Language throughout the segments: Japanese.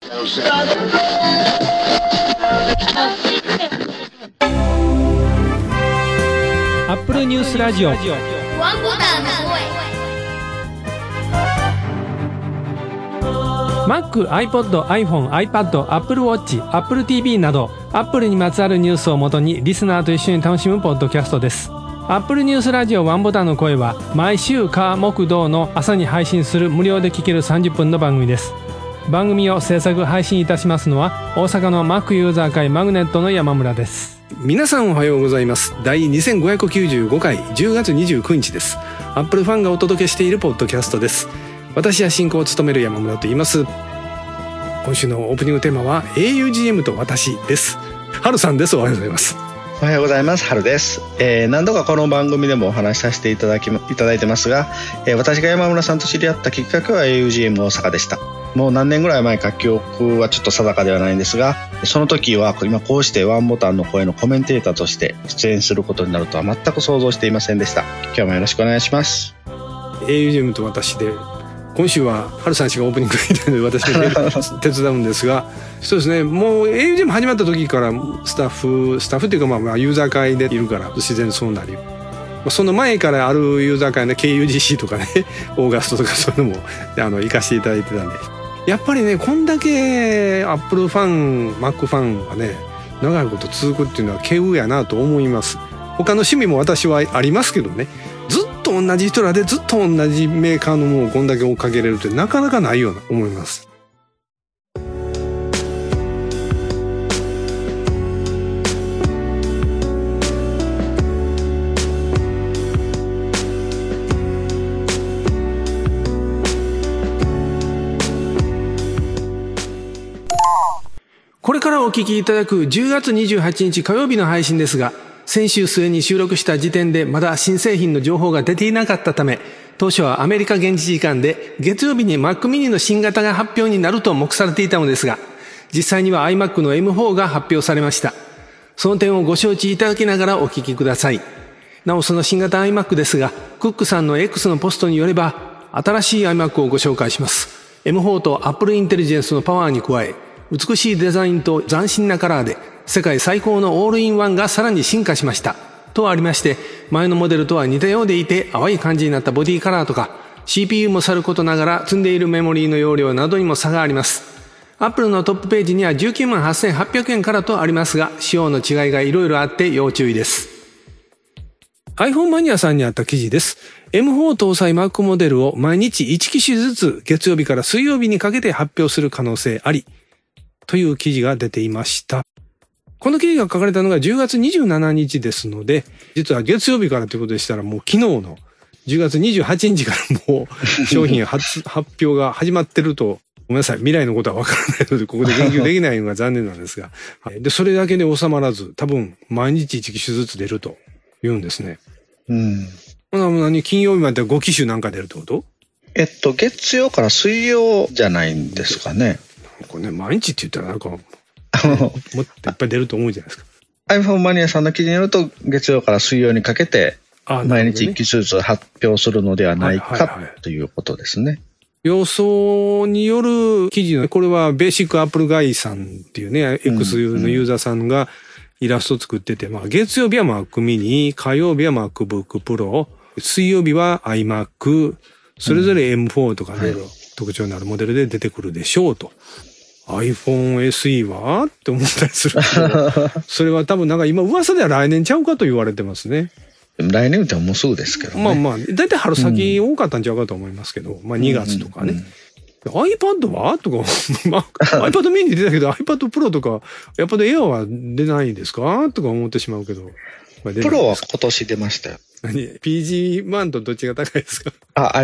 アップルニュースラジオワンボタンの声。Mac、iPod、iPhone、iPad、Apple Watch、Apple TV など Apple にまつわるニュースをもとにリスナーと一緒に楽しむポッドキャストです。Apple ニュースラジオワンボタンの声は毎週火木土の朝に配信する無料で聴ける30分の番組です。番組を制作配信いたしますのは大阪の Mac ユーザー会マグネットの山村です。 皆さんおはようございます。第2595回10月29日です。アップルファンがお届けしているポッドキャストです。私は進行を務める山村と言います。今週のオープニングテーマは augm と私です。春さんです。おはようございます。 おはようございます。春です。何度かこの番組でもお話しさせていただいてますが、私が山村さんと知り合ったきっかけは augm 大阪でした。もう何年ぐらい前か記憶はちょっと定かではないんですが、その時は今こうしてワンボタンの声のコメンテーターとして出演することになるとは全く想像していませんでした。今日もよろしくお願いします。 augm と私で今週は春さん氏がオープニングみたいなので私が手伝うんですが、そうですね、もう augm 始まった時からスタッフっていうかまあユーザー会でいるから自然そうなり、その前からあるユーザー会の KUGC とかねオーガストとかそういうのも行かせていただいてたんで、やっぱりねこんだけアップルファン Mac ファンがね長いこと続くっていうのは稀有やなと思います。他の趣味も私はありますけどね、ずっと同じ人らでずっと同じメーカーのものをこんだけ追っかけれるってなかなかないような思います。これからお聞きいただく10月28日火曜日の配信ですが、先週末に収録した時点でまだ新製品の情報が出ていなかったため、当初はアメリカ現地時間で月曜日に Mac mini の新型が発表になると目されていたのですが、実際には iMac の M4 が発表されました。その点をご承知いただきながらお聞きください。なおその新型 iMac ですが、クックさんの X のポストによれば新しい iMac をご紹介します。M4 と Apple Intelligence のパワーに加え、美しいデザインと斬新なカラーで世界最高のオールインワンがさらに進化しましたとありまして、前のモデルとは似たようでいて淡い感じになったボディカラーとか CPU もさることながら積んでいるメモリーの容量などにも差があります。アップルのトップページには 198,800 円からとありますが、仕様の違いがいろいろあって要注意です。 iPhone マニアさんにあった記事です。 M4 搭載 Mac モデルを毎日1機種ずつ月曜日から水曜日にかけて発表する可能性ありという記事が出ていました。この記事が書かれたのが10月27日ですので、実は月曜日からということでしたらもう昨日の10月28日からもう商品発表が始まってると、ごめんなさい、未来のことはわからないのでここで言及できないのが残念なんですが、でそれだけで収まらず、多分毎日1機種ずつ出ると言うんですね。金曜日まで5機種なんか出るってこと？ 月曜から水曜じゃないんですかね。 これね、毎日って言ったらなんかもっといっぱい出ると思うじゃないですか。 iPhone マニアさんの記事によると月曜から水曜にかけて毎日1機ずつ発表するのではないかということですね。 予想による記事の、これはベーシックアップルガイさんっていうね、X のユーザーさんがイラスト作ってて、月曜日は Mac mini、火曜日は MacBook Pro、水曜日は iMac、それぞれ M4 とかいろいろ特徴のあるモデルで出てくるでしょうと。iPhone SE はって思ったりするけど、それは多分なんか今噂では来年ちゃうかと言われてますね。 来年ってもうすぐですけどね。 だいたい春先多かったんちゃうかと思いますけど、2月とかね。iPad はとか、iPad mini 出たけど iPad Pro とか iPad Air は出ないですかとか思ってしまうけど。 プロは今年出ましたよ。 PG1 とどっちが高いですか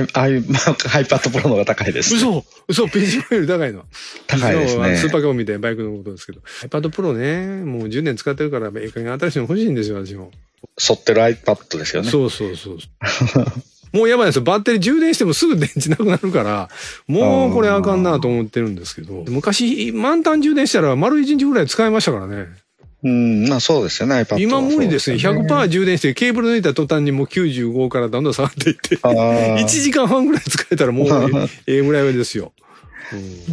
？iPad Pro の方が高いです。 嘘 PG1 より高いの？ 高いですね。 スーパーカブみたいなバイクのことですけど。iPad Pro ね、もう10年使ってるから、新しいの欲しいんですよ、私も。 沿ってる iPad ですよね。 そう。もうやばいですよ。バッテリー充電してもすぐ電池なくなるから、もうこれあかんなと思ってるんですけど。昔、満タン充電したら丸1日ぐらい使いましたからね。 そうですよね、iPad は。 今無理ですね。100% 充電してケーブル抜いた途端にもう95からどんどん下がっていって、1時間半ぐらい使えたらもうぐらいですよ。 バッ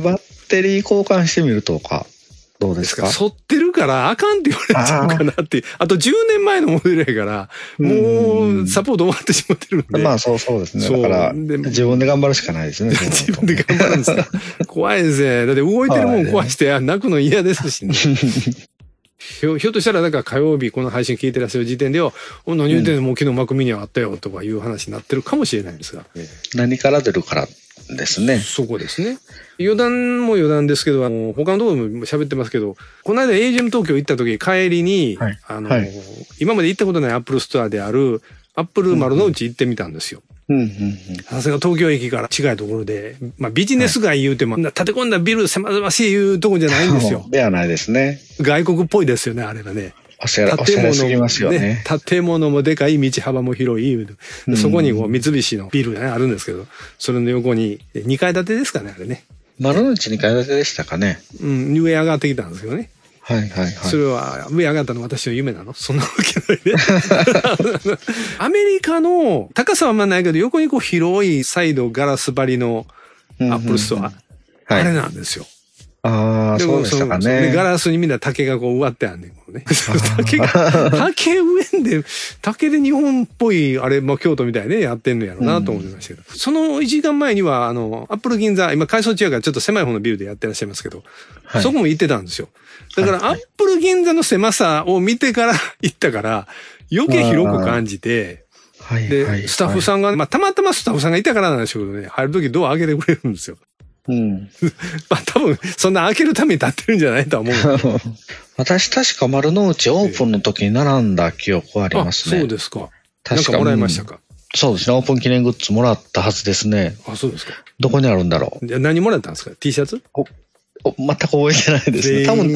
テリー交換してみるとか、どうですか？ 反ってるからあかんって言われちゃうかなっていう。あと10年前のモデルやから、もうサポート終わってしまってるんで。 まあそうですね。だから自分で頑張るしかないですね。 自分で頑張るんですか。怖いですね。だって動いてるもん壊して泣くの嫌ですしね。ひょっとしたらだから火曜日この配信聞いてらっしゃる時点では、何言ってんの、もう昨日Mac miniあったよとかいう話になってるかもしれないんですが。 何から出るからですね。 そこですね。余談も余談ですけど、他のところも喋ってますけど、この間 AGM 東京行った時帰りに、今まで行ったことないアップルストアであるアップル丸の内行ってみたんですよ。さすが東京駅から近いところで、まあビジネス街言うても、立て込んだビル狭々しいいうとこじゃないんですよ。 ではないですね。 外国っぽいですよね、あれがね。 建物もでかい、道幅も広い。そこに三菱のビルが、ね、あるんですけど、それの横に2階建てですかね、あれね。 丸の内2階建てでしたかね。 上上がってきたんですけどね。それは上上がったの私の夢なの？そんなわけないね。アメリカの高さはあんまないけど、横にこう広いサイドガラス張りのアップルストア。あれなんですよ。 ああ、そうでしたかね。 で、ガラスにみんな竹がこう植わってあんねん、こうね。竹植えんで、竹で日本っぽい、あれ、まあ、京都みたいね、やってんのやろうなと思いましたけど。その1時間前には、アップル銀座、今改装中やからちょっと狭い方のビルでやってらっしゃいますけど、そこも行ってたんですよ。だから、アップル銀座の狭さを見てから行ったから、余計広く感じて、で、スタッフさんが、まあ、たまたまスタッフさんがいたからなんでしょうけどね、入るときドア開けてくれるんですよ。まあ多分そんな開けるために立ってるんじゃないとは思う。 私確か丸の内オープンの時に並んだ記憶はありますね。 そうですか。なんかもらいましたか？ そうですね。オープン記念グッズもらったはずですね。 あ、そうですか。 どこにあるんだろう。何もらったんですか？ T シャツ？ 全く覚えてないですね。多分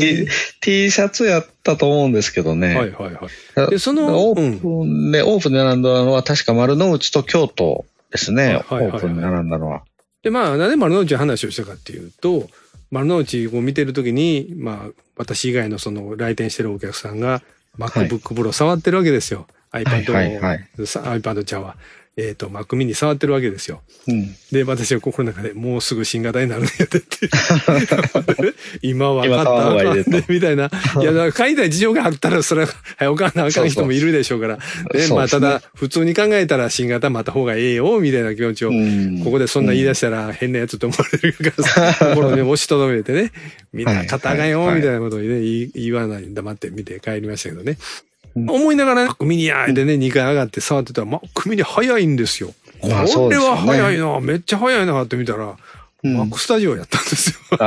T シャツやったと思うんですけどね。で、そのオープンで並んだのは確か丸の内と京都ですね。オープンで並んだのは。 で、まあ、なんで丸の内の話をしたかっていうと、丸の内を見てるときに、まあ、私以外のその来店してるお客さんが MacBook Pro 触ってるわけですよ。iPad ちゃうわ。Mac mini 触ってるわけですよ。で、私は心の中でもうすぐ新型になるんやでって。今は買ったらあかんで、みたいな。いや、だから買いたい事情があったら、それは、おかんなあかん人もいるでしょうから。で、まあ、ただ、普通に考えたら新型また方がええよ、みたいな気持ちを、ここでそんな言い出したら変なやつと思われるからさ、心に押しとどめてね、みんな買ったらあかんよ、みたいなことをね、言わない黙って見て帰りましたけどね。思いながら、Mac mini やーでね、2回上がって触ってたら、Mac mini 早いんですよ。これは早いな、めっちゃ早いなって見たら、Mac スタジオやったんですよ。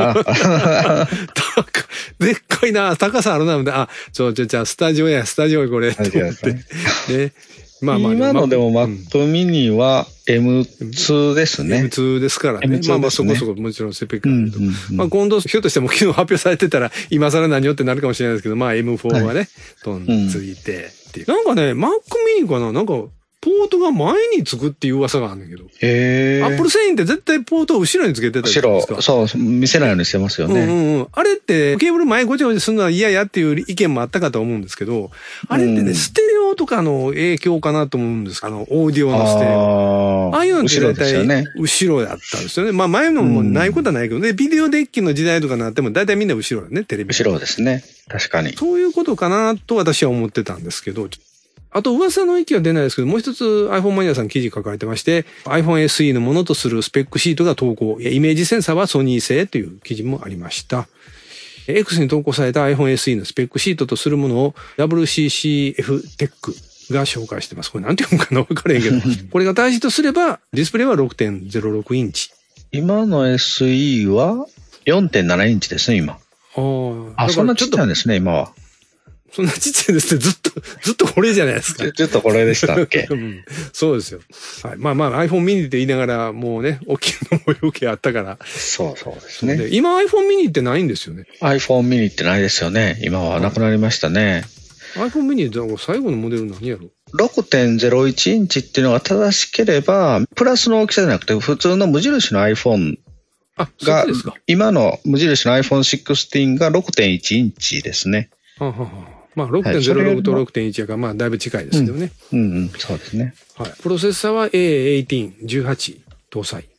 でっかいな、高さあるな、みたいな。じゃあスタジオや、これ、って思って。で、まあまあ。 今のでも Mac mini は M2 ですね。 M2 ですからね。まあまあそこそこもちろんスペックあるけど。まあ今度、ひょっとしても昨日発表されてたら、今更何よってなるかもしれないですけど、まあ M4 はね、ついてっていう。なんかね、Mac mini かななんか、ポートが前につくっていう噂があるんだけど。アップル製品って絶対ポートを後ろにつけてたじゃないですか。 そう、見せないようにしてますよね。 あれって、ケーブル前ごちゃごちゃするのは嫌やっていう意見もあったかと思うんですけど、あれってね、ステレオとかの影響かなと思うんです。オーディオのステレオ。ああいうのって大体後ろだったんですよね。まあ前のもないことはないけどね、ビデオデッキの時代とかになっても大体みんな後ろだね、テレビ。 後ろですね。確かに。 そういうことかなと私は思ってたんですけど、あと噂の域は出ないですけど、もう一つ iPhone マニアさん記事書かれてまして、iPhone SE のものとするスペックシートが投稿。イメージセンサーはソニー製という記事もありました。X に投稿された iPhone SE のスペックシートとするものを WCCF Tech が紹介してます。これなんて読むかなわからへんけど。これが大事とすれば、ディスプレイは 6.06 インチ。 今の SE は 4.7 インチですね、今。そんなちっちゃいんですね、今は。 そんなちっちゃいですね。ずっとこれじゃないですか。 ずっとこれでしたっけ、 そうですよ。はい。まあ iPhone mini って言いながら、もうね、大きいのも余計あったから。 そうですね。 今 iPhone mini ってないんですよね。 iPhone mini ってないですよね。今はなくなりましたね。 iPhone mini って最後のモデル何やろ？ 6.01 インチっていうのが正しければ、プラスの大きさじゃなくて、普通の無印の iPhone が、今の無印の iPhone 16が 6.1 インチですね。 まあ 6.06 と 6.1 やから、まあだいぶ近いですけどね。 そうですね。 はい。プロセッサーは A18 搭載。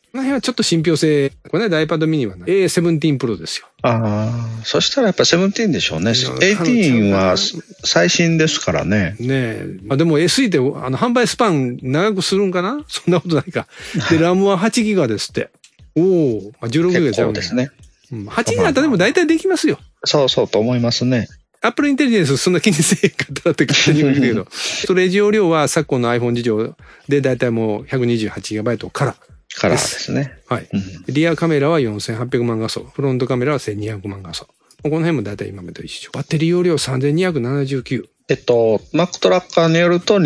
この辺はちょっと信憑性、これね、iPad mini は、ね、A17 Pro ですよ。 そしたらやっぱ17でしょうね。18は最新ですからね。 ねえ。でも SE って販売スパン長くするんかな？そんなことないか。で、ラムは8ギガですって。16ギガちゃうんですね。 8ギガだったらでも大体できますよ。 そうと思いますね。 Apple Intelligence そんな気にせえかったらって勝手に言うけど、ストレージ容量は昨今の iPhone 事情で大体もう 128GB からですね。 はい。リアカメラは4800万画素。フロントカメラは1200万画素。この辺も大体今までと一緒。バッテリー容量3279。 Mac トラッカーによると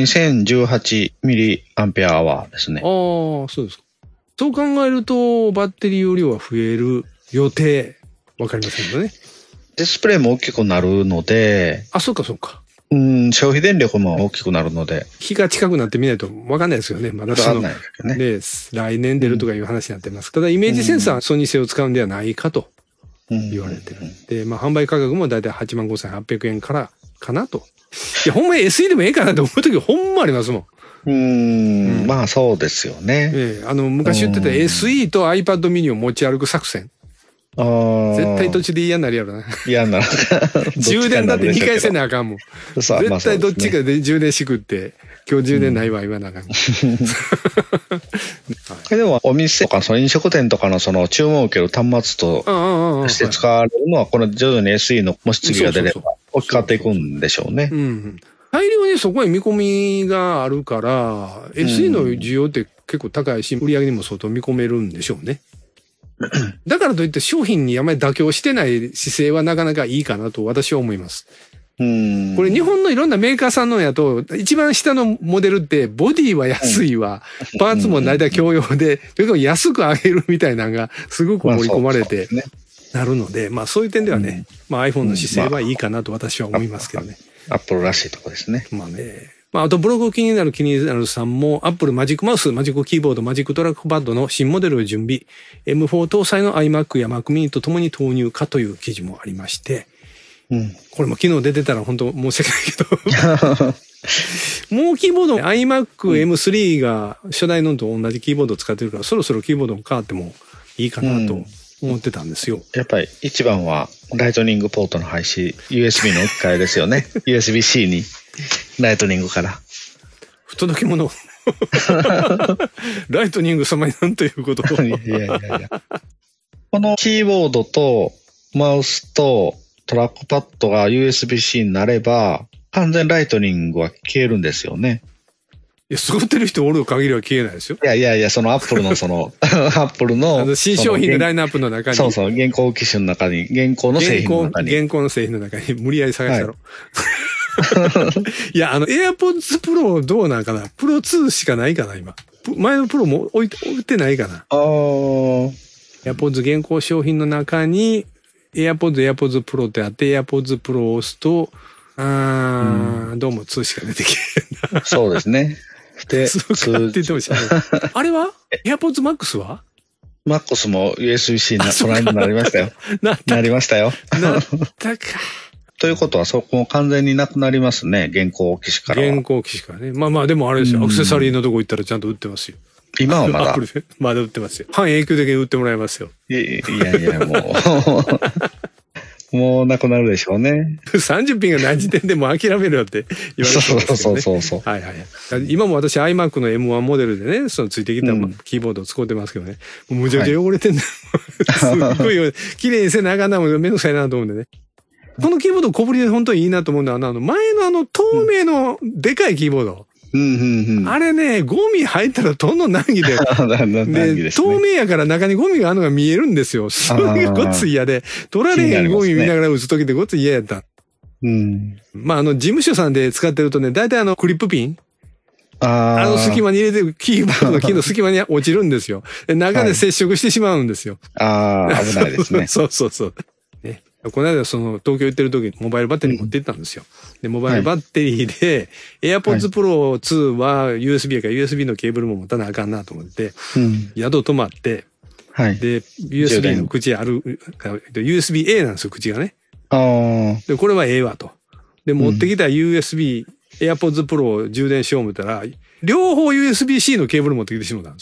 2018mAh ですね。 そうですか。そう考えると、バッテリー容量は増える予定。わかりませんよね。 ディスプレイも大きくなるので。 そうか。 消費電力も大きくなるので。 日が近くなってみないと分かんないですよね。まだ分かんないですね。 で、来年出るとかいう話になってます。ただイメージセンサーはソニー製を使うんではないかと言われてる。で、販売価格もだいたい85,800円からかなと。いや、ほんまに SE でもええかなと思うときほんまありますもん。 まあそうですよね。 昔言ってた SE と iPad mini を持ち歩く作戦。絶対途中で嫌になるやろな。 嫌になる。 充電だって2回せなあかんもん。絶対どっちかで充電しくって、今日充電ないわ言わなあかん。 でもお店とかその飲食店とかのその注文を受ける端末として使われるのはこの徐々に SE のもし次が出れば大きく変わっていくんでしょうね。 大量にそこへ見込みがあるから、SE の需要って結構高いし、売り上げにも相当見込めるんでしょうね。だからといって商品にあまり妥協してない姿勢はなかなかいいかなと私は思います。これ日本のいろんなメーカーさんのやと、一番下のモデルってボディは安いわ、パーツも大体共用で、安く上げるみたいなのがすごく盛り込まれてなるので、そういう点ではね、iPhone の姿勢はいいかなと私は思いますけどね。 アップルらしいとこですね。 あとブログ気になるさんも Apple マジックマウス、マジックキーボード、マジックトラックパッドの新モデルを準備。M4 搭載の iMac や Mac mini とともに投入かという記事もありまして、これも昨日出てたら本当申し訳ないけど、もうキーボード iMac M3 が初代のと同じキーボードを使ってるから、そろそろキーボードも変わってもいいかなと思ってたんですよ。 やっぱり一番はライトニングポートの廃止、USB の置き換えですよね。USB-C に。ライトニングから。 不届き者。ライトニング様になんということを。 いや。このキーボードとマウスとトラックパッドが USB-C になれば、完全ライトニングは消えるんですよね。 作ってる人おる限りは消えないですよ。 いや、そのアップルのアップルの新商品のラインナップの中に。 そう、現行機種の中に、現行の製品の中に。 現行の製品の中に無理やり探したろ。いや、AirPods Pro どうなんかな？ Pro 2しかないかな、今。前の Pro も置いてないかな。AirPods 現行商品の中に、AirPods Pro ってあって、AirPods Pro を押すと、どうも2しか出てけへんな。 そうですね。で、 そうかって言ってもしない。あれは ?AirPods Max は ？Max も USB-C になりましたよ。なりましたよ。 なったか。 ということは、そこも完全になくなりますね。現行機種からは。 現行機種からね。でもあれですよ。アクセサリーのとこ行ったらちゃんと売ってますよ。 今はまだ。 まだ売ってますよ。半永久的に売ってもらいますよ。 いや、もうなくなるでしょうね。 30品がない時点でもう諦めるよって言われてますよね。 そう。 はい。今も私 iMac の M1 モデルでね、そのついてきたキーボードを使ってますけどね。もうむちゃくちゃ汚れてんだよ。すごい綺麗にせなあかんなもんめんどくさいなと思うんでね。このキーボード小ぶりで本当にいいなと思うのは、前の透明のでかいキーボード。あれね、ゴミ入ったらどんどん難儀で。で、透明やから中にゴミがあるのが見えるんですよ。それがごっつ嫌で、取られへんゴミ見ながら打つときってごっつ嫌やった。事務所さんで使ってるとね、だいたいクリップピン隙間に入れてるキーボードの木の隙間に落ちるんですよ。中で接触してしまうんですよ。 危ないですね。 そう。ね、この間東京行ってる時にモバイルバッテリー持って行ったんですよ。で、モバイルバッテリーで、AirPods Pro 2は USB やから USB のケーブルも持たなあかんなと思って、宿泊まって、で、USB の口ある、USB-A なんですよ、口がね。で、これは A わと。で、持ってきた USB、AirPods Pro を充電しよう思ったら、両方 USB-C のケーブル持ってきてしまったんですよ。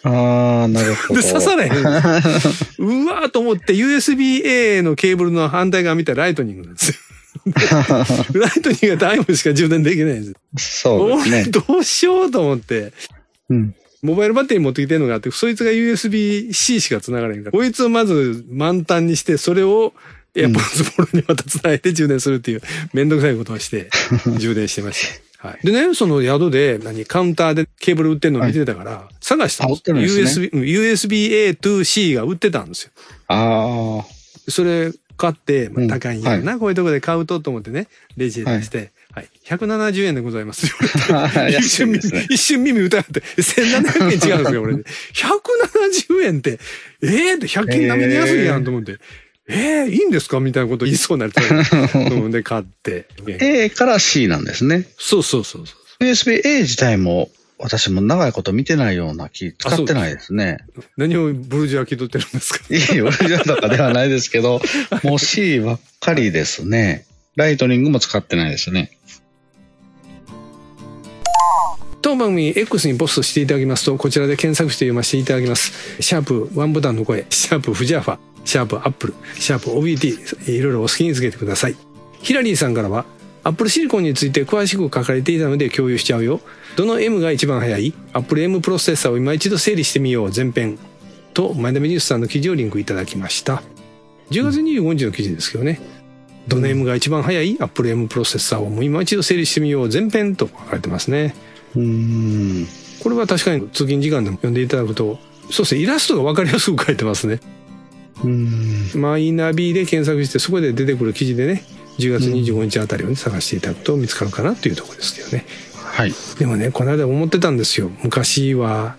ああ、なるほど。 で、刺されへん。うわーと思って USB-A のケーブルの反対側見たらライトニングなんですよ。ライトニングがタイムしか充電できないんです。 そうですね。 どうしようと思って、 うん、 モバイルバッテリー持ってきてるのがあって、そいつが USB-C しか繋がれへんから、こいつをまず満タンにして、それをエアポッツボロにまた繋いで充電するっていうめんどくさいことをして充電してました。はい。でね、その宿でカウンターでケーブル売ってるのを見てたから、探したんです。USB-A to C が売ってたんですよ。ああ。それ買って、まあ、高いんやな、こういうとこで買うと思ってね、レジで出して、はい。170円でございます。一瞬耳疑って、1700円違うんですよ、俺。170円って、って100均並みに安いやんと思って。いいんですかみたいなこと言いそうになってたで買って。 A から C なんですね。 そう。 USB-A 自体も私も長いこと見てないような使ってないですね。 何をブルジョア気取ってるんですか？ いや、ブルジョアとかではないですけど、もう C ばっかりですね。ライトニングも使ってないですね。 当番組 X にポストしていただきますと、こちらで検索して読ませていただきます。シャープワンボタンの声、シャープフジャファ、シャープアップル、シャープ OBT、いろいろお好きにつけてください。ヒラリーさんからは、アップルシリコンについて詳しく書かれていたので共有しちゃうよ。どの M が一番早い？アップル M プロセッサーを今一度整理してみよう前編と前田美術さんの記事をリンクいただきました。10月25日の記事ですけどね。どの M が一番早い？アップル M プロセッサーをもう今一度整理してみよう前編と書かれてますね。これは確かに通勤時間でも読んでいただくと、そうですね、イラストが分かりやすく書いてますね。マイナビで検索してそこで出てくる記事でね、10月25日あたりを、ね、探していただくと見つかるかなというところですけどね。 はい。 でもね、この間思ってたんですよ。昔は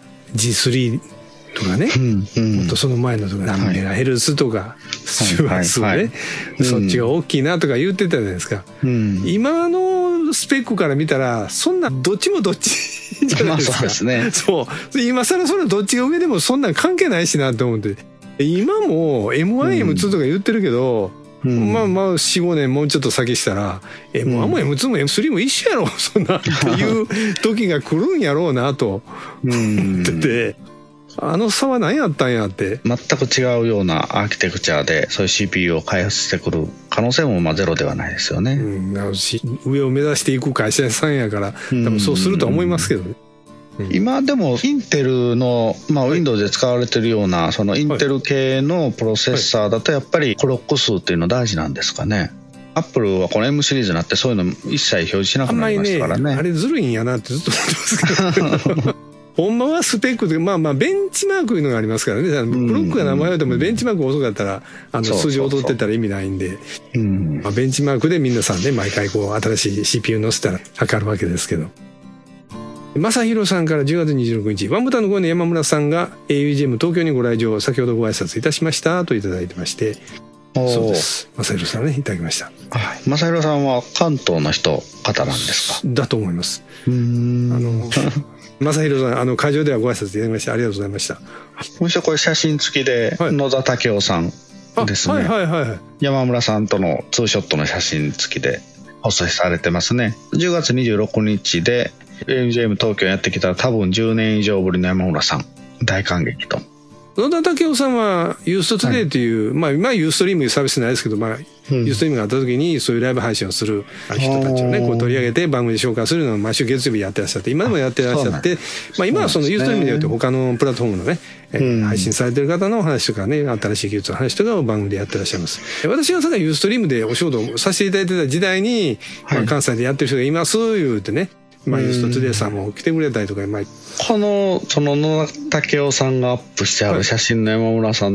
G3 とかね、もっとその前のとか何メガヘルツとか周波数ね、そっちが大きいなとか言ってたじゃないですか。今のスペックから見たらそんなどっちもどっちじゃないですか。 そうですね。 そう。今更それどっちが上でもそんなん関係ないしなと思って。今も M1、M2 とか言ってるけど、まあ4、5年もうちょっと先したら、M1 も M2 も M3 も一緒やろ、そんなっていう時が来るんやろうなと思ってて、あの差は何やったんやって。 全く違うようなアーキテクチャで、そういう CPU を開発してくる可能性もゼロではないですよね。 上を目指していく会社さんやから、多分そうするとは思いますけどね。 今でもインテルの、Windows で使われてるようなそのインテル系のプロセッサーだとやっぱりクロック数っていうの大事なんですかね。アップルはこの M シリーズになってそういうの一切表示しなくなりましたからね。 あれずるいんやなってずっと思ってますけどほんまはスペックでベンチマークいうのがありますからね。ブロックが名前はでもベンチマーク遅かったら数字踊ってたら意味ないんで、ベンチマークで皆さんね毎回新しい CPU 載せたら測るわけですけど。正弘さんから10月26日、ワンボタンの声の山村さんが AUGM 東京にご来場、先ほどご挨拶いたしましたといただいてまして、そうです。正弘さんね、いただきました。 はい。正弘さんは関東の方なんですか？ だと思います。正弘さん、会場ではご挨拶いただきましてありがとうございました。 もう一度これ写真付きで、野田武雄さんですね。山村さんとのツーショットの写真付きで放送されてますね。10月26日で、AUGM 東京やってきたら多分10年以上ぶりの山村さん大感激と。 野田武雄さんはユーストトゥデイという、今ユーストリームサービスないですけど、ユーストリームがあった時にそういうライブ配信をする人たちをね取り上げて番組で紹介するのを毎週月曜日やってらっしゃって、今でもやってらっしゃって、今はそのユーストリームでよって他のプラットフォームのね、配信されてる方の話とかね、新しい技術の話とかを番組でやってらっしゃいます。私がユーストリームでお仕事をさせていただいてた時代に、関西でやってる人がいます言うてね、ユーストトゥデイさんも来てくれたりとか、 その野田武雄さんがアップしてある写真の山村さんって、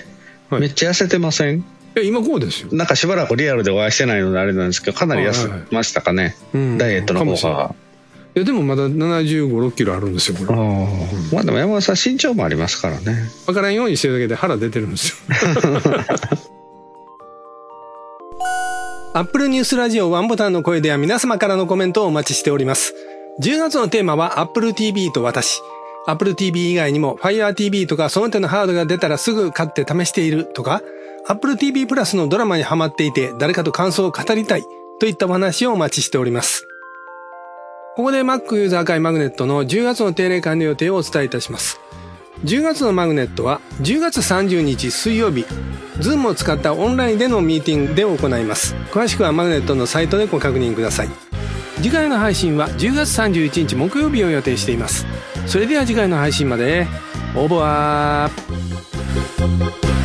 めっちゃ痩せてません？ 今こうですよ。 なんかしばらくリアルでお会いしてないのであれなんですけど、かなり痩せましたかね、ダイエットの効果が。 いやでもまだ75、6キロあるんですよこれ。 でも山村さん身長もありますからね。 分からんようにしてるだけで腹出てるんですよアップルニュースラジオワンボタンの声では皆様からのコメントをお待ちしております。10月のテーマは Apple TV と私。Apple TV 以外にも Fire TV とかその手のハードが出たらすぐ買って試しているとか、Apple TV プラスのドラマにハマっていて誰かと感想を語りたいといったお話をお待ちしております。ここで Mac ユーザー会マグネットの10月の定例管理予定をお伝えいたします。 10月のマグネットは10月30日水曜日、Zoom を使ったオンラインでのミーティングで行います。詳しくはマグネットのサイトでご確認ください。次回の配信は10月31日木曜日を予定しています。それでは次回の配信まで。オーバー。